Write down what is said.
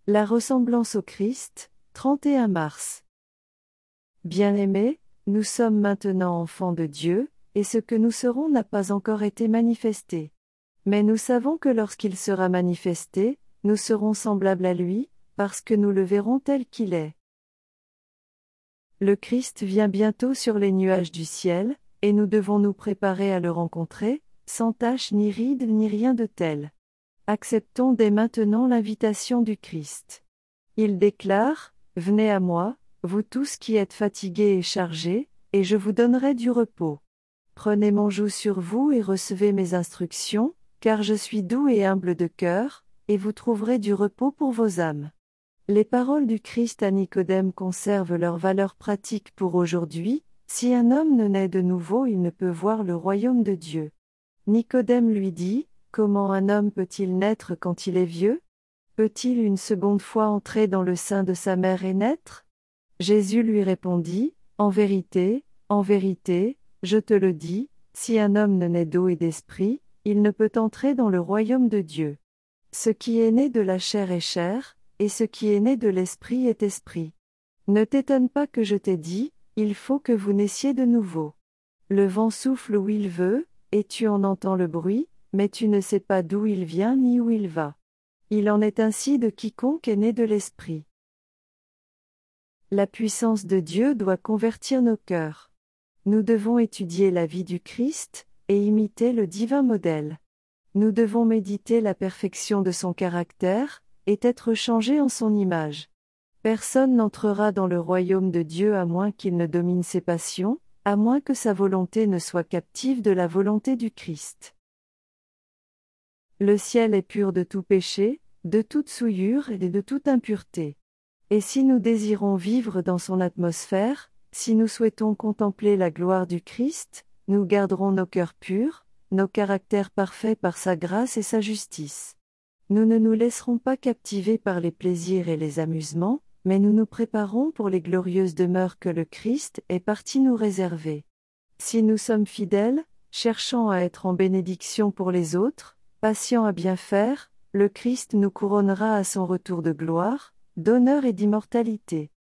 La ressemblance au Christ, 31 mars. Bien-aimés, nous sommes maintenant enfants de Dieu, et ce que nous serons n'a pas encore été manifesté. Mais nous savons que lorsqu'il sera manifesté, nous serons semblables à lui, parce que nous le verrons tel qu'il est. Le Christ vient bientôt sur les nuages du ciel, et nous devons nous préparer à le rencontrer, sans tache ni ride ni rien de tel. Acceptons dès maintenant l'invitation du Christ. Il déclare : « Venez à moi, vous tous qui êtes fatigués et chargés, et je vous donnerai du repos. Prenez mon joug sur vous et recevez mes instructions, car je suis doux et humble de cœur, et vous trouverez du repos pour vos âmes. » Les paroles du Christ à Nicodème conservent leur valeur pratique pour aujourd'hui. Si un homme ne naît de nouveau, il ne peut voir le royaume de Dieu. Nicodème lui dit : Comment un homme peut-il naître quand il est vieux ? Peut-il une seconde fois entrer dans le sein de sa mère et naître ? Jésus lui répondit : en vérité, je te le dis, si un homme ne naît d'eau et d'esprit, il ne peut entrer dans le royaume de Dieu. Ce qui est né de la chair est chair, et ce qui est né de l'esprit est esprit. Ne t'étonne pas que je t'ai dit, il faut que vous naissiez de nouveau. Le vent souffle où il veut, et tu en entends le bruit, mais tu ne sais pas d'où il vient ni où il va. Il en est ainsi de quiconque est né de l'esprit. La puissance de Dieu doit convertir nos cœurs. Nous devons étudier la vie du Christ, et imiter le divin modèle. Nous devons méditer la perfection de son caractère, et être changés en son image. Personne n'entrera dans le royaume de Dieu à moins qu'il ne domine ses passions, à moins que sa volonté ne soit captive de la volonté du Christ. Le ciel est pur de tout péché, de toute souillure et de toute impureté. Et si nous désirons vivre dans son atmosphère, si nous souhaitons contempler la gloire du Christ, nous garderons nos cœurs purs, nos caractères parfaits par sa grâce et sa justice. Nous ne nous laisserons pas captiver par les plaisirs et les amusements, mais nous nous préparons pour les glorieuses demeures que le Christ est parti nous réserver. Si nous sommes fidèles, cherchant à être en bénédiction pour les autres, patients à bien faire, le Christ nous couronnera à son retour de gloire, d'honneur et d'immortalité.